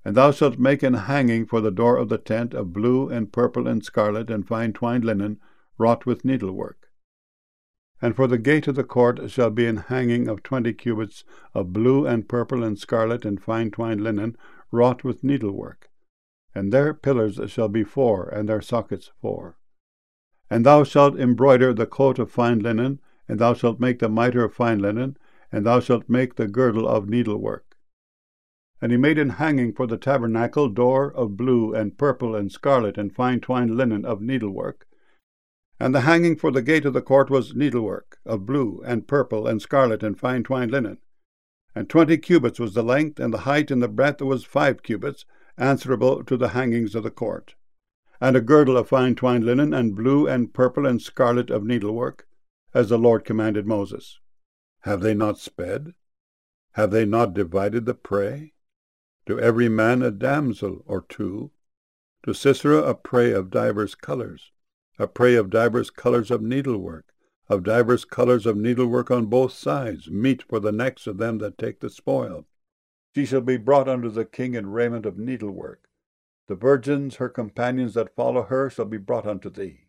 And thou shalt make an hanging for the door of the tent of blue and purple and scarlet and fine twined linen, wrought with needlework. And for the gate of the court shall be an hanging of 20 cubits of blue and purple and scarlet and fine twined linen, wrought with needlework. And their pillars shall be 4, and their sockets 4. And thou shalt embroider the coat of fine linen, and thou shalt make the mitre of fine linen, and thou shalt make the girdle of needlework. And he made an hanging for the tabernacle door of blue and purple and scarlet and fine twined linen of needlework. And the hanging for the gate of the court was needlework of blue and purple and scarlet and fine twined linen. And 20 cubits was the length, and the height and the breadth was 5 cubits, answerable to the hangings of the court. And a girdle of fine twined linen, and blue and purple and scarlet of needlework, as the Lord commanded Moses. Have they not sped? Have they not divided the prey? To every man a damsel or 2, to Sisera a prey of divers colors, a prey of divers colors of needlework, of divers colors of needlework on both sides, meat for the necks of them that take the spoil. She shall be brought unto the king in raiment of needlework. The virgins, her companions that follow her, shall be brought unto thee.